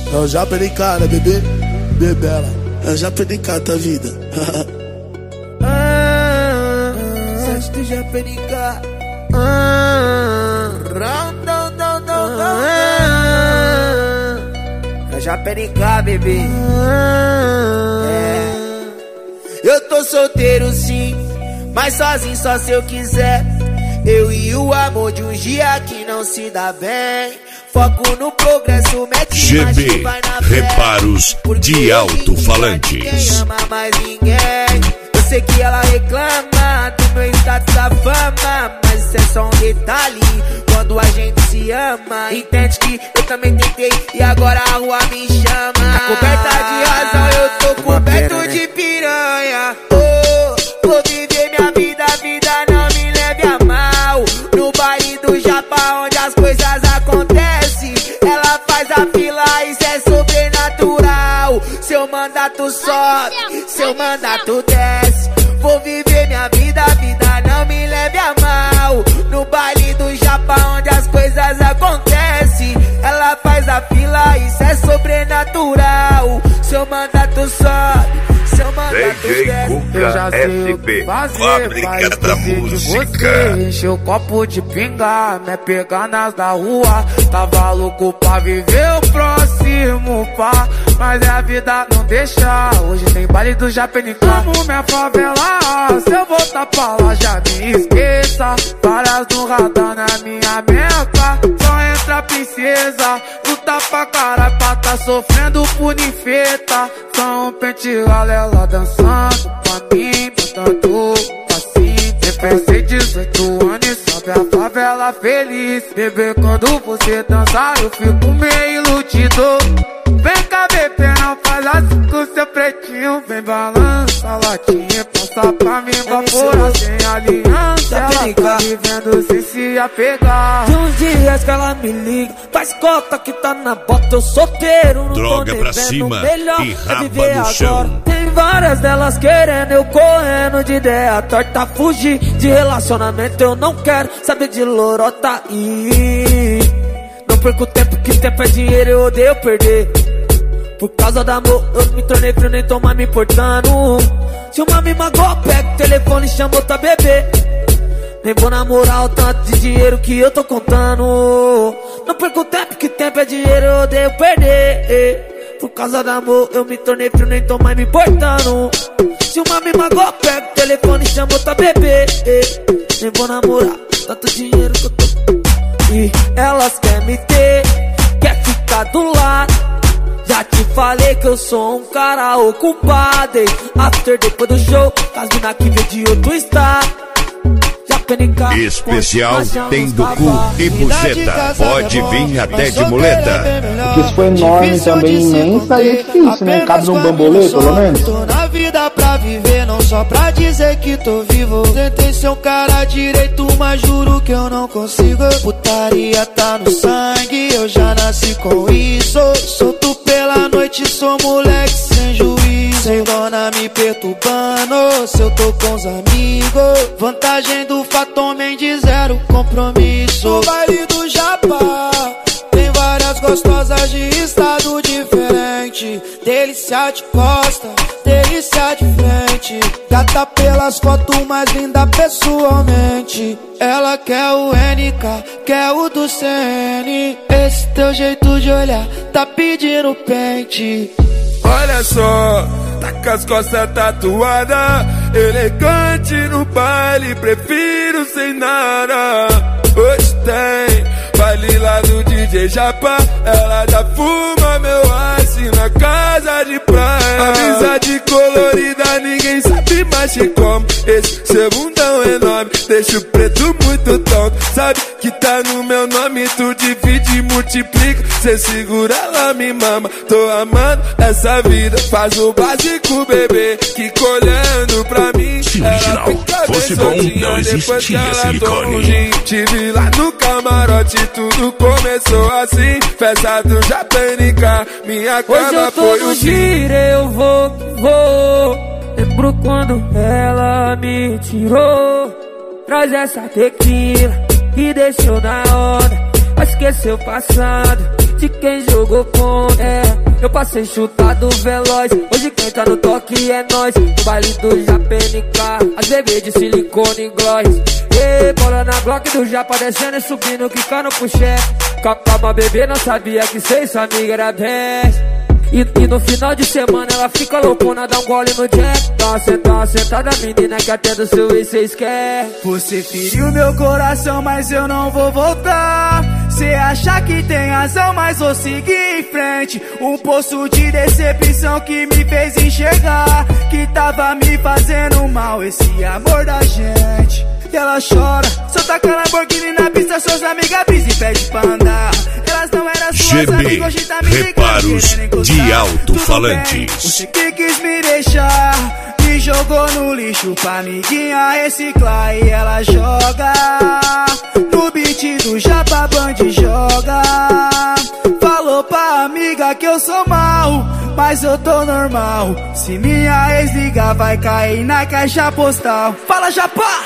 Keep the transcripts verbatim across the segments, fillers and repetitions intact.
É o Japenica, né, bebê? Bebela. É o Japenica, tua vida. Ah, sete do Japenica. Ah, round, down, down, down, down. É o Japenica, bebê. É. Eu tô solteiro sim, mas sozinho só se eu quiser. Eu e o amor de um dia que não se dá bem. Foco no progresso, mete G B, reparos de alto-falantes. Ninguém ama mais ninguém. Eu sei que ela reclama do meu status da fama, mas isso é só um detalhe quando a gente se ama. Entende que eu também tentei e agora a rua me chama. Tá coberta de razão, eu tô coberto de piranha. Oh, vou viver minha vida, a vida não me leve a mal. No baile do Japa, onde as coisas acontecem, ela faz a fila, isso é sobrenatural. Seu mandato sobe, seu mandato desce. Vou viver minha vida, a vida não me leve a mal. No baile do Japa, onde as coisas acontecem, ela faz a fila, isso é sobrenatural. Seu mandato sobe, seu mandato desce. Eu já sei o que fazer, fábrica da música. Enche o copo de pinga, me pegar nas da rua. Tava louco pra viver o próximo pá, mas a vida não deixa. Hoje tem baile do Japenica. Amo minha favela, se eu voltar pra lá já me esqueça. Várias no radar na minha meca. Só entra princesa, luta pra caralho pra tá sofrendo por ninfeta. Só um pente galela dançando pra mim, botando assim. Pensei dezoito anos e sobe a favela feliz. Bebê, quando você dançar eu fico meio iludido. Vem cá, bebê, não faz assim com seu pretinho. Vem balança a latinha, passa pra mim, vapora sem aliança. Ela tá vivendo sem se apegar. De uns dias que ela me liga, faz cota que tá na bota, eu solteiro. Não droga tô pra cima melhor e é raba viver no agora. chão. Tem várias delas querendo, eu correndo de ideia torta. Fugir de relacionamento, eu não quero saber de lorota. E não perco tempo, que tempo é dinheiro, eu odeio perder. Por causa do amor, eu me tornei frio, nem tô mais me importando. Se uma me magoa, pega o telefone e chama outra bebê. Nem vou namorar o tanto de dinheiro que eu tô contando. Não perco tempo, que tempo é dinheiro, eu odeio perder. Por causa do amor, eu me tornei frio, nem tô mais me importando. Se uma me magoa, pega o telefone e chama outra bebê. Nem vou namorar tanto dinheiro que eu tô. E elas querem me ter, quer ficar do lado. Já te falei que eu sou um cara ocupado. After depois do show, as mina que veio de outro estado. Especial tem do cu e buceta. Pode vir até de muleta. Porque isso foi enorme também, imensa e é difícil, né? Cabe num bambolê, pelo menos. Tô na vida pra viver, não só pra dizer que tô vivo. Tentei ser um cara direito, mas juro que eu não consigo. Putaria tá no sangue, eu já nasci com isso. Solto pela noite, sou moleque sem juízo. Sem dona me perturbando, se eu tô com os amigos. Vantagem do fato homem de zero compromisso. No baile do Japa tem várias gostosas de estado diferente. Delícia de costa, delícia de frente. Gata pelas fotos, mais linda pessoalmente. Ela quer o N K, quer o do C N. Esse teu jeito de olhar tá pedindo pente. Olha só, tá com as costas tatuadas, elegante no baile, prefiro sem nada. Hoje tem baile lá do D J Japa, ela já fuma meu ice na casa de praia. Amizade colorida, ninguém sabe mais de como. Esse seu bundão enorme deixa o preto muito tonto. Sabe que tá no meu nome, tu divide e multiplica. Cê segura, ela me mama, tô amando essa vida. Faz o básico, bebê, que colhendo pra mim. Se original fosse bom, não existia silicone. Tive lá no camarote, tudo começou assim. Festa do Japenica, minha cama foi o giro, eu vou, vou. Lembro quando ela me tirou. Traz essa tequila e deixou na onda. Esqueceu o passado de quem jogou contra. É, eu passei chutado veloz, hoje quem tá no toque é nós. No baile do Japa N K, as bebês de silicone e gloss. Ei, bola na Glock do Japa descendo e subindo, quicando pro chefe. Calma, bebê, não sabia que cê sua amiga era best. E, e no final de semana ela fica loucona, dá um gole no jack. Dá uma sentada, uma sentada, menina, que até do seu ex cês quer. Você feriu meu coração, mas eu não vou voltar. Cê acha que tem razão, mas vou seguir em frente. Um poço de decepção que me fez enxergar que tava me fazendo mal esse amor da gente. E ela chora, solta a Lamborghini na pista, suas amigas brisa e pede pra andar. Elas não eram suas amigas, hoje tá me ligando, Reparos de alto-falantes. Você que quis me deixar, me jogou no lixo pra amiguinha reciclar. E ela joga no beat do Japa Band, joga. Falou pra amiga que eu sou mal, mas eu tô normal. Se minha ex ligar, vai cair na caixa postal. Fala, Japa!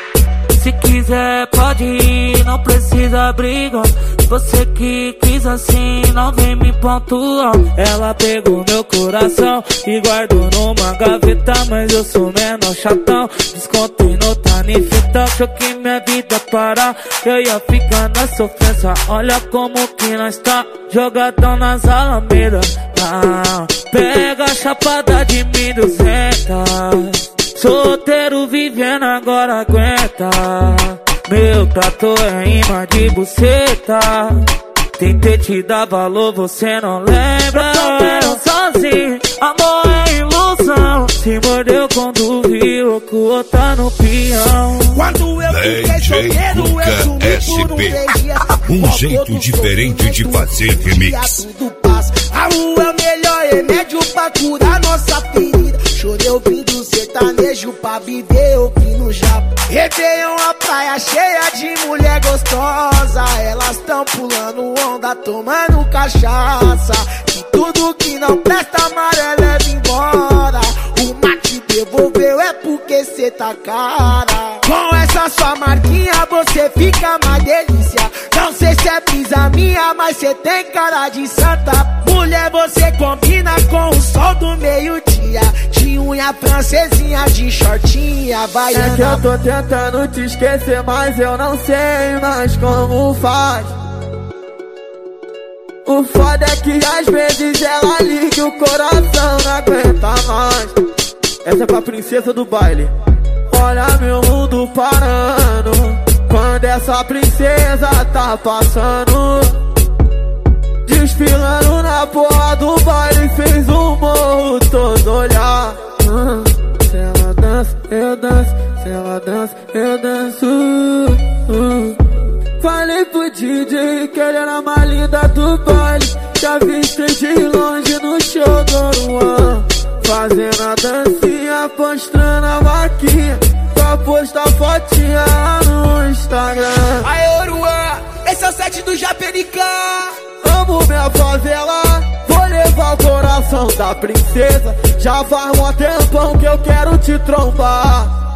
Se quiser pode ir, não precisa brigar. Você que quis assim, não vem me pontuar. Ela pegou meu coração e guardou numa gaveta, mas eu sou menor chatão. Descontei no tanifita, achou que minha vida parar, eu ia ficar na sofrência. Olha como que nós tá, jogadão nas alamedas. Ah, pega a chapada de mil e duzentos. Solteiro vivendo agora aguenta. Meu trato é imã de buceta. Tentei te dar valor, você não lembra. Eu tô sozinho, amor é ilusão. Se mordeu quando viu que o outro tá no peão. Quando eu fiquei solteiro, eu sumi por um três dias. Um jeito diferente de fazer remix. A rua é o melhor remédio pra curar nossa ferida. Chorei ouvindo sertanejo pra viver ouvindo Japa. Réveillon, a praia cheia de mulher gostosa. Elas tão pulando onda, tomando cachaça. E tudo que não presta amarelo leva embora. O mate devolveu é porque cê tá cara. Com essa sua marquinha você fica mais delícia. Não sei se é brisa minha, mas cê tem cara de santa. Mulher, você combina com o sol do meio-dia. De unha francesinha, de shortinha, baiana. É que eu tô tentando te esquecer, mas eu não sei mais como faz. O foda é que às vezes ela liga e o coração não aguenta mais. Essa é pra princesa do baile. Olha meu mundo parando quando essa princesa tá passando. Desfilando na porra do baile, fez o morro todo olhar. hum, Se ela dança, eu danço. Se ela dança, eu danço. hum. Falei pro D J que ele era a mais linda do baile. Já vistei de longe no show do Oruan, fazendo a dancinha, postando a vaquinha pra postar fotinha no Instagram. Aê, Oruan, esse é o set do Japa N K. Amo minha favela, vou levar o coração da princesa. Já faz um tempão que eu quero te trombar.